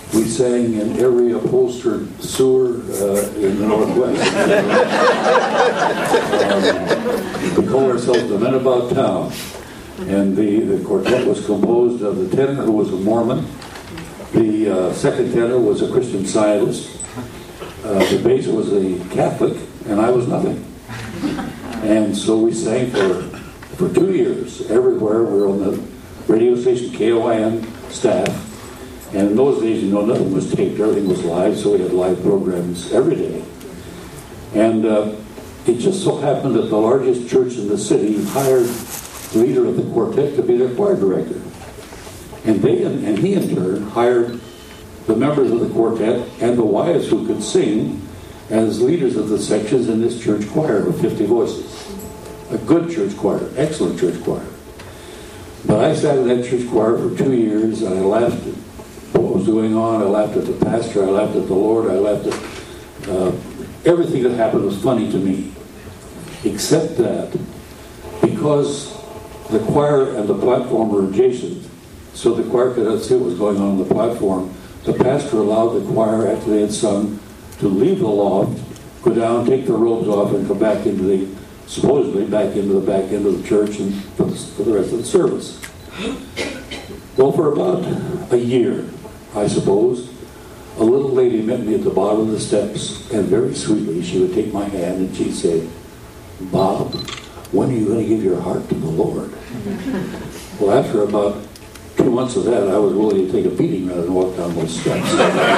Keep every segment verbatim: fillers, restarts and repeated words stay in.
We sang in every upholstered sewer uh, in the Northwest. um, we called ourselves the Men About Town. And the, the quartet was composed of the tenor, who was a Mormon. The uh, second tenor was a Christian Scientist. Uh, the bass was a Catholic, and I was nothing. And so we sang for for two years everywhere. We were on the radio station K O I N staff, and in those days, you know, nothing was taped; everything was live. So we had live programs every day. And uh, it just so happened that the largest church in the city hired the leader of the quartet to be their choir director, and they and he in turn hired the members of the quartet and the wives who could sing as leaders of the sections in this church choir of fifty voices. A good church choir, excellent church choir. But I sat in that church choir for two years, and I laughed at what was going on. I laughed at the pastor. I laughed at the Lord. I laughed at uh, everything that happened was funny to me, except that because the choir and the platform were adjacent, so the choir could not see what was going on on the platform. The pastor allowed the choir, after they had sung, to leave the loft, go down, take their robes off, and come back into the, supposedly, back into the back end of the church and for the, for the rest of the service. Well, for about a year, I suppose, a little lady met me at the bottom of the steps, and very sweetly she would take my hand and she'd say, "Bob, when are you going to give your heart to the Lord?" Well, after about two months of that, I was willing to take a beating rather than walk down those steps.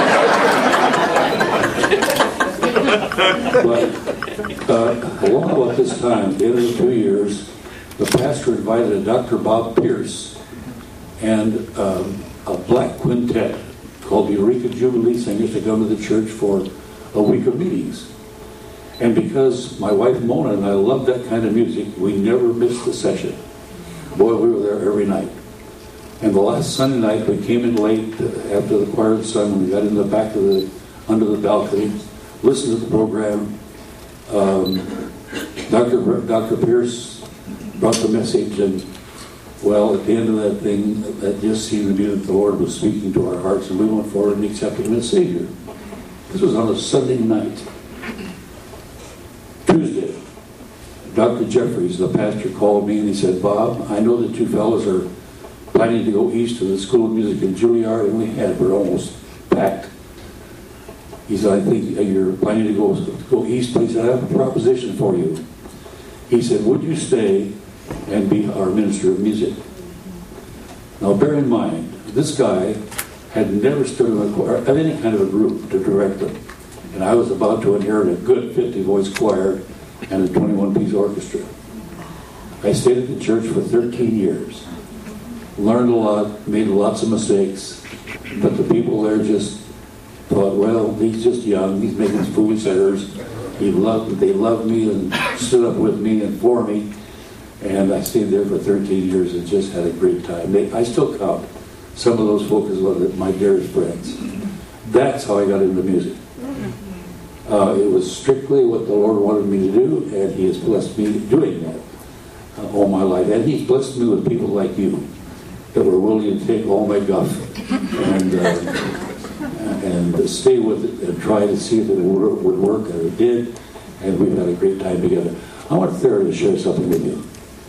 But uh, along about this time, at the end of the two years, the pastor invited a Doctor Bob Pierce and um, a black quintet called the Eureka Jubilee Singers to come to the church for a week of meetings. And because my wife Mona and I loved that kind of music, we never missed a session. Boy, we were there every night. And the last Sunday night, we came in late after the choir had sung. We got in the back of the, under the balcony, listened to the program. Um, Doctor Doctor Pierce brought the message, and well, at the end of that thing, that just seemed to be that the Lord was speaking to our hearts, and we went forward and accepted Him as Savior. This was on a Sunday night. Tuesday, Doctor Jeffries, the pastor, called me and he said, "Bob, I know that you fellows are planning to go east to the School of Music in Juilliard," and we had, we're almost packed. He said, "I think you're planning to go, to go east." He said, "I have a proposition for you." He said, "Would you stay and be our minister of music?" Now bear in mind, this guy had never stood in a choir, of any kind of a group to direct them. And I was about to inherit a good fifty-voice choir and a twenty-one piece orchestra. I stayed at the church for thirteen years. Learned a lot, made lots of mistakes, but the people there just thought, well, he's just young, he's making foolish errors. He loved, they loved me and stood up with me and for me, and I stayed there for thirteen years and just had a great time. They, I still count some of those folks as one of my dearest friends. That's how I got into music. Uh, it was strictly what the Lord wanted me to do, and He has blessed me doing that uh, all my life. And He's blessed me with people like you that were willing to take all my guff and uh, and stay with it and try to see if it would work, and it did, and we've had a great time together. I want Sarah to share something with you.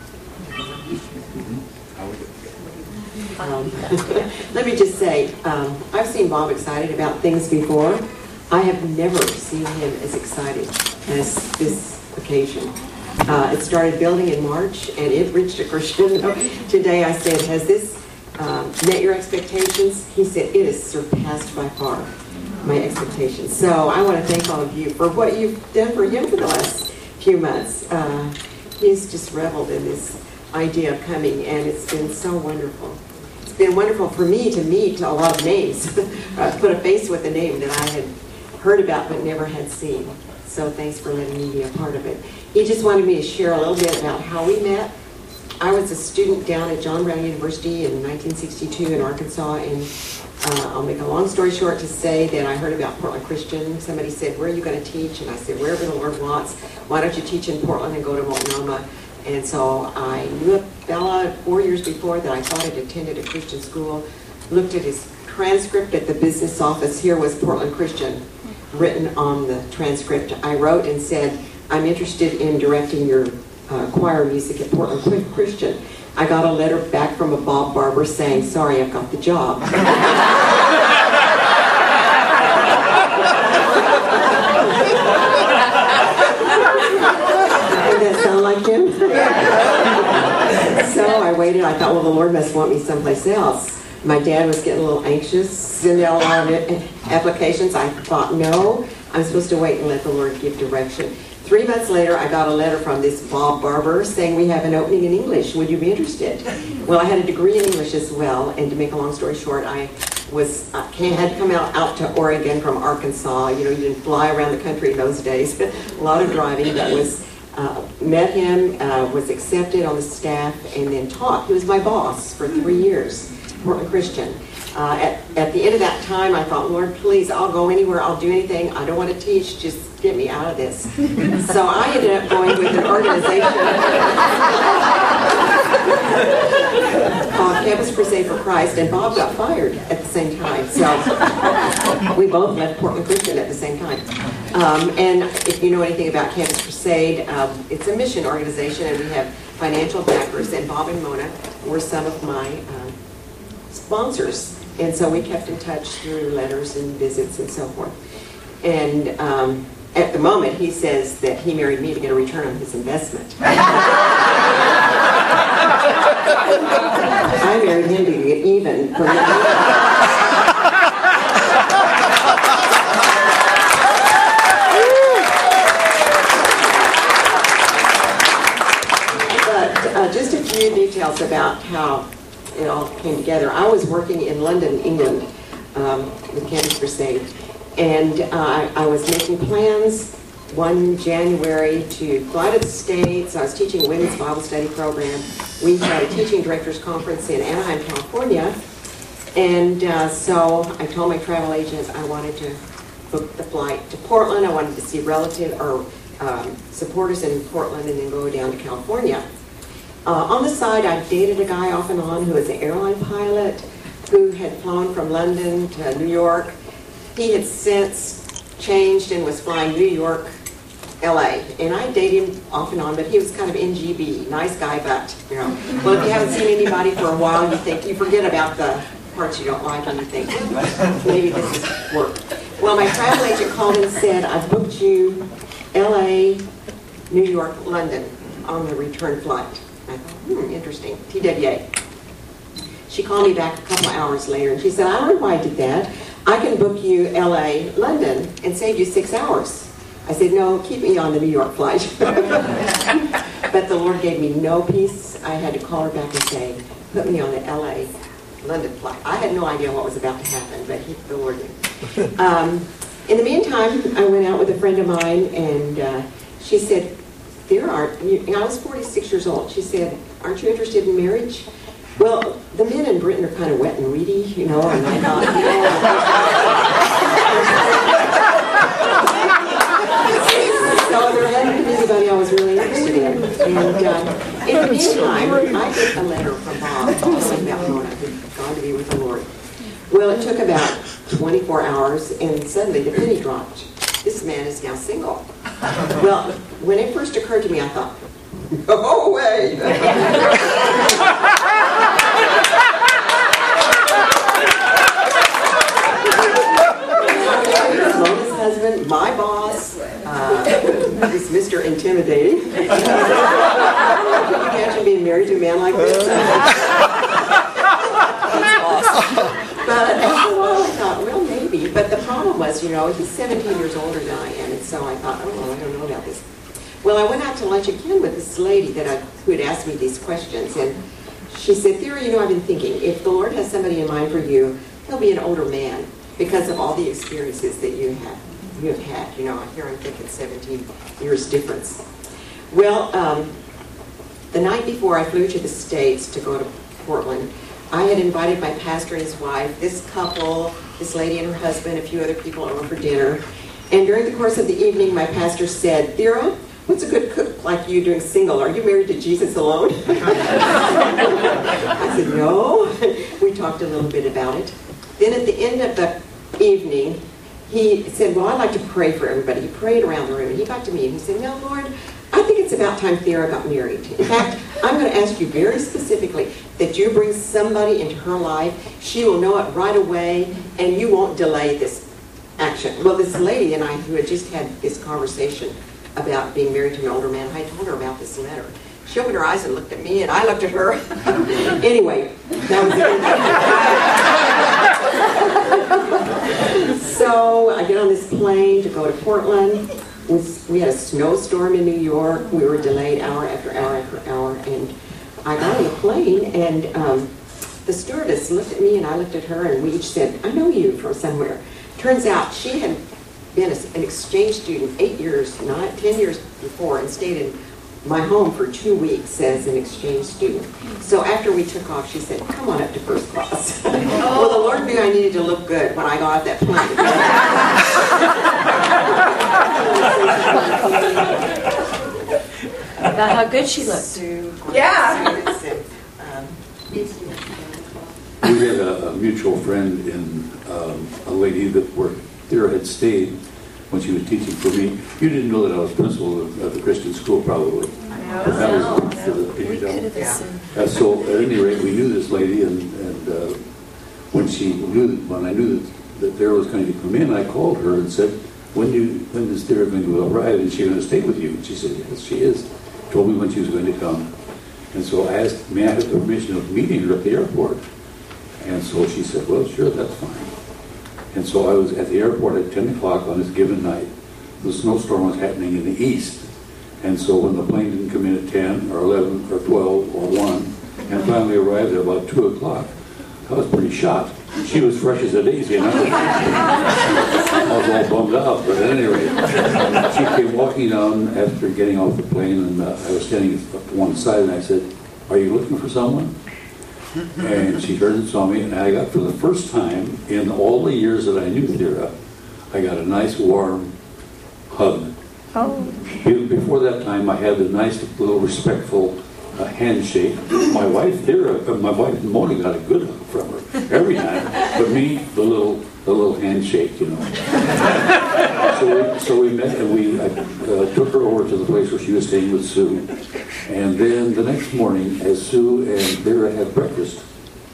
Um, let me just say, um, I've seen Bob excited about things before. I have never seen him as excited as this occasion. Uh, it started building in March, and it reached a crescendo. Today I said, "Has this um, met your expectations?" He said, "It has surpassed by far my expectations." So I want to thank all of you for what you've done for him for the last few months. Uh, he's just reveled in this idea of coming, and it's been so wonderful. It's been wonderful for me to meet a lot of names, uh, put a face with a name that I had heard about but never had seen. So thanks for letting me be a part of it. He just wanted me to share a little bit about how we met. I was a student down at John Brown University in nineteen sixty-two in Arkansas, and uh, I'll make a long story short to say that I heard about Portland Christian. Somebody said, "Where are you going to teach?" And I said, "Wherever the Lord wants. Why don't you teach in Portland and go to Multnomah?" And so I knew Bella four years before that I thought I'd attended a Christian school, looked at his transcript at the business office here was Portland Christian, written on the transcript. I wrote and said, I'm interested in directing your uh, choir music at Portland Christian. I got a letter back from a Bob Barber saying, sorry, I've got the job. Does that sound like him? So I waited. I thought, well, the Lord must want me someplace else. My dad was getting a little anxious, sending out a lot of applications. I thought, no, I'm supposed to wait and let the Lord give direction. Three months later, I got a letter from this Bob Barber saying we have an opening in English. Would you be interested? Well, I had a degree in English as well, and to make a long story short, I was uh, had to come out, out to Oregon from Arkansas. You know, you didn't fly around the country in those days. A lot of driving. That was uh, met him, uh, was accepted on the staff, and then taught. He was my boss for three years. Portland Christian. Uh, at, at the end of that time, I thought, Lord, please, I'll go anywhere, I'll do anything. I don't want to teach, just get me out of this. So I ended up going with an organization called Campus Crusade for Christ, and Bob got fired at the same time. So we both left Portland Christian at the same time. Um, and if you know anything about Campus Crusade, um, it's a mission organization, and we have financial backers, and Bob and Mona were some of my uh, sponsors, and so we kept in touch through letters and visits and so forth. And um, at the moment, he says that he married me to get a return on his investment. I married him to get even. For but uh, just a few details about how it all came together. I was working in London, England, um, with Campus Crusade, and uh, I was making plans one January to fly to the States. I was teaching a women's Bible study program. We had a teaching directors conference in Anaheim, California, and uh, so I told my travel agent I wanted to book the flight to Portland. I wanted to see relative or um, supporters in Portland and then go down to California. Uh, on the side, I dated a guy off and on who was an airline pilot who had flown from London to New York. He had since changed and was flying New York, L A. And I dated him off and on, but he was kind of N G B, nice guy, but, you know. Well, if you haven't seen anybody for a while, you think, you forget about the parts you don't like, and you think, well, maybe this is work. Well, my travel agent called and said, I've booked you L A, New York, London on the return flight. I thought, hmm, interesting, T W A. She called me back a couple of hours later, and she said, I don't know why I did that. I can book you L A, London, and save you six hours. I said, no, keep me on the New York flight. But the Lord gave me no peace. I had to call her back and say, put me on the L A, London flight. I had no idea what was about to happen, but he, the Lord knew. Um, in the meantime, I went out with a friend of mine, and uh, she said, there are, you know, I was forty-six years old. She said, aren't you interested in marriage? Well, the men in Britain are kind of wet and weedy, you know, and I thought, you know. So there hadn't been anybody I was really interested in. And uh, in the meantime, I get a letter from Bob telling about Mona, who'd gone to be with the Lord. Well, it took about twenty-four hours, and suddenly the penny dropped. This man is now single. Well, when it first occurred to me, I thought, no way. Mona's husband, my boss, uh, is Mister Intimidating. Can you imagine being married to a man like this? That's awesome. But after a while, I thought, well, maybe. But the problem was, you know, he's seventeen years older than I am, and so I thought, oh, I don't know about this. Well, I went out to lunch again with this lady that I, who had asked me these questions, and she said, Theory, you know, I've been thinking, if the Lord has somebody in mind for you, he'll be an older man because of all the experiences that you have, you have had. You know, here I'm thinking seventeen years difference. Well, um, the night before I flew to the States to go to Portland, I had invited my pastor and his wife, this couple, this lady and her husband, a few other people over for dinner. And during the course of the evening, my pastor said, Thera, what's a good cook like you doing single? Are you married to Jesus alone? I said, no. We talked a little bit about it. Then at the end of the evening, he said, well, I'd like to pray for everybody. He prayed around the room, and he got to me, and he said, now, Lord, I think it's about time Thera got married. In fact, I'm going to ask you very specifically that you bring somebody into her life. She will know it right away, and you won't delay this action. Well, this lady and I, who had just had this conversation about being married to an older man, I told her about this letter. She opened her eyes and looked at me, and I looked at her. Anyway, that was it. So I get on this plane to go to Portland. We had a snowstorm in New York. We were delayed hour after hour after hour, and I got on the plane, and um, the stewardess looked at me, and I looked at her, and we each said, I know you from somewhere. Turns out she had been a, an exchange student eight years, not ten years before, and stayed in my home for two weeks as an exchange student. So after we took off, she said, come on up to first class. Well, the Lord knew I needed to look good when I got off that plane. About how good she looked. Yeah. We had a, a mutual friend in um, a lady that where Thera had stayed when she was teaching for me. You didn't know that I was principal of, of the Christian school, probably. No, But that no, was no. the, the, We you know. could have assumed. Uh, so at any rate, we knew this lady, and, and uh, when she knew that, when I knew that, that Thera was going to come in, I called her and said, "When do you, when is Thera going to arrive? Is she going to stay with you?" And she said, "Yes, she is." Told me when she was going to come, and so I asked, "May I have the permission of meeting her at the airport?" And so she said, "Well, sure, that's fine." And so I was at the airport at ten o'clock on this given night. The snowstorm was happening in the east. And so when the plane didn't come in at ten or eleven or twelve or one and finally arrived at about two o'clock, I was pretty shocked. She was fresh as a daisy, and I was, I was all bummed out. But at any rate, she came walking down after getting off the plane, and uh, I was standing up to one side, and I said, "Are you looking for someone?" And she turned and saw me, and I got, for the first time in all the years that I knew Thera, I got a nice warm hug. Oh. Before that time, I had a nice little respectful uh, handshake. My wife Thera, uh, my wife Mona got a good hug from her every time, but me, the little, the little handshake, you know. So we, so we met, and we I, uh, took her over to the place where she was staying with Sue. And then the next morning, as Sue and Thera had breakfast,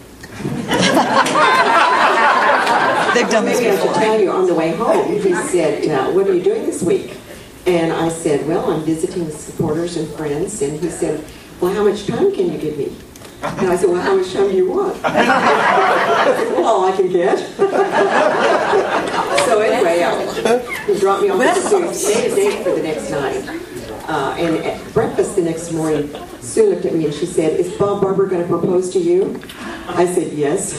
They've done this Maybe I should before. tell you, on the way home, he said, uh, what are you doing this week? And I said, well, I'm visiting with supporters and friends. And he said, well, how much time can you give me? And I said, well, how much time do you want? I said, well, all I can get. So anyway, uh, he dropped me off at Sue's, made a date for the next night. Uh, and at breakfast the next morning, Sue looked at me and she said, is Bob Barber going to propose to you? I said, yes.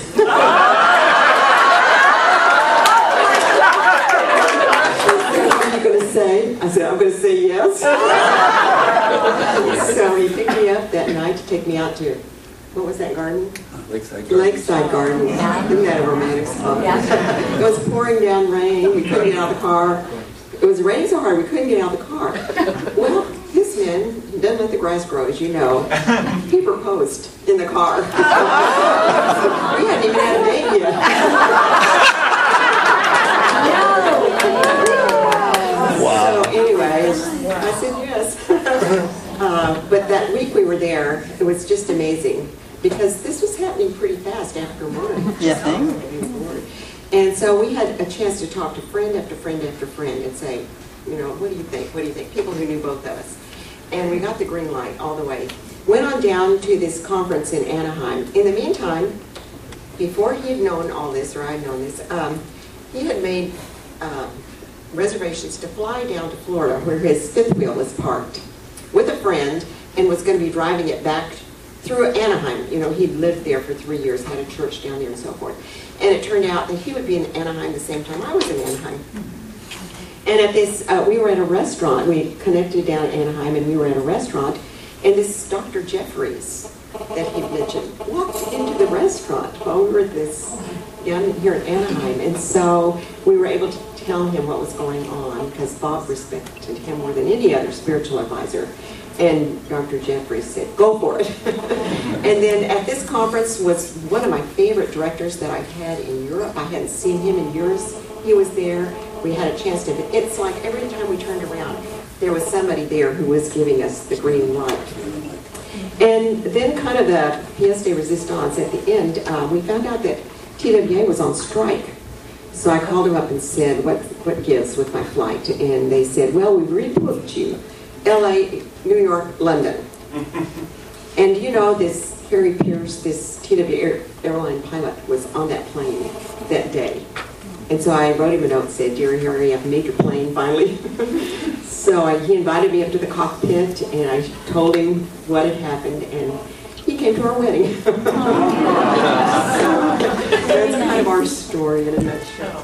Say? I said, I'm going to say yes. So he picked me up that night to take me out to, what was that garden? Lakeside Garden. Lakeside Garden. Isn't that a romantic spot? It was pouring down rain. We couldn't get out of the car. It was raining so hard we couldn't get out of the car. Well, this man doesn't let the grass grow, as you know. He proposed in the car. We hadn't even had a date yet. Wow. So anyway, I said yes. uh, but that week we were there, it was just amazing because this was happening pretty fast after work. You think? And so we had a chance to talk to friend after friend after friend and say, you know, what do you think? What do you think? People who knew both of us. And we got the green light all the way. Went on down to this conference in Anaheim. In the meantime, before he had known all this, or I had known this, um, he had made um, reservations to fly down to Florida where his fifth wheel was parked with a friend and was going to be driving it back through Anaheim. You know, he'd lived there for three years, had a church down there and so forth. And it turned out that he would be in Anaheim the same time I was in Anaheim. And at this, uh, we were at a restaurant. We connected down at Anaheim and we were at a restaurant. And this Doctor Jeffries that he mentioned walked into the restaurant while we were at this down here in Anaheim. And so we were able to tell him what was going on because Bob respected him more than any other spiritual advisor. And Doctor Jeffries said, go for it. And then at this conference was one of my favorite directors that I've had in Europe. I hadn't seen him in years. He was there. We had a chance to, it's like every time we turned around, there was somebody there who was giving us the green light. And then kind of the pièce de résistance at the end, uh, we found out that T W A was on strike. So I called him up and said, what, what gives with my flight? And they said, well, we've rebooked you. L A, New York, London. And you know, this Harry Pierce, this T W A airline pilot was on that plane that day. And so I wrote him a note and said, dear Harry, I've made your plane finally. So I, he invited me up to the cockpit and I told him what had happened and he came to our wedding. So that's kind of our story in a nutshell.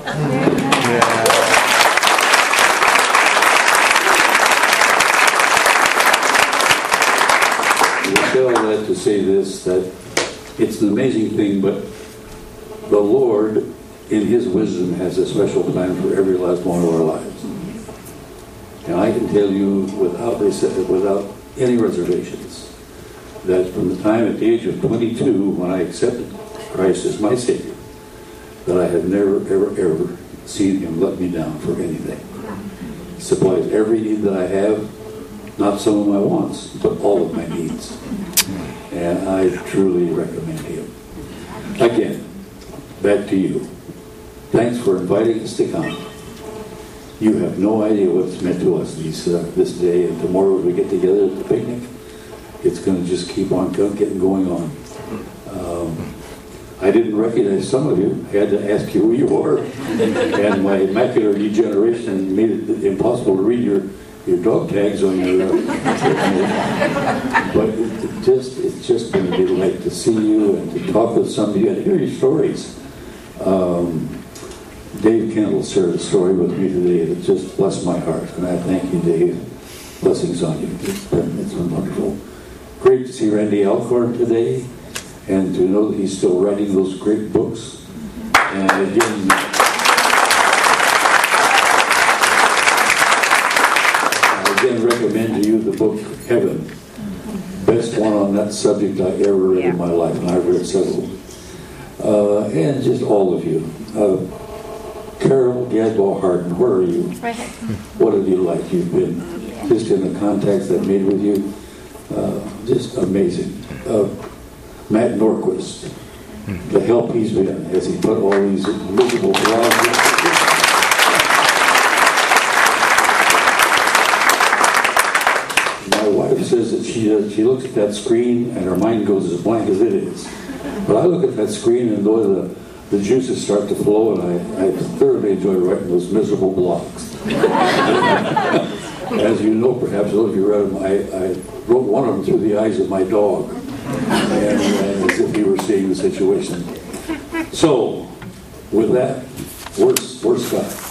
Michelle had to say this, that it's an amazing thing, but the Lord, in His wisdom, has a special plan for every last one of our lives. And I can tell you without, without any reservations that from the time at the age of twenty-two, when I accepted Christ as my Savior, that I have never, ever, ever seen Him let me down for anything. He supplies every need that I have, not some of my wants, but all of my needs. And I truly recommend Him. Again, back to you. Thanks for inviting us to come. You have no idea what it's meant to us these, uh, this day, and tomorrow when we get together at the picnic, it's going to just keep on getting going on. Um, I didn't recognize some of you. I had to ask you who you were. And my macular degeneration made it impossible to read your, your dog tags on your... Uh, but it, it just, it's just been a delight to see you and to talk with some of you and hear your stories. Um, Dave Kendall shared a story with me today that just blessed my heart, and I thank you, Dave. Blessings on you. It's been, it's been wonderful. Great to see Randy Alcorn today, and to know that he's still writing those great books. And again, I again recommend to you the book Heaven. Best one on that subject I ever read yeah. in my life, and I've read several. Uh, and just all of you. Uh, Carol Gadwell Harden, where are you? Right. What a delight you've been. Just in the contacts I've made with you. Uh, just amazing. Uh, Matt Norquist, the help he's been as he put all these miserable blogs. My wife says that she, uh, she looks at that screen and her mind goes as blank as it is. But I look at that screen and know the the juices start to flow, and I, I thoroughly enjoy writing those miserable blogs. As you know, perhaps those of you read them, I, I wrote one of them through the eyes of my dog, and, and as if he were seeing the situation. So, with that, where's, where's Scott?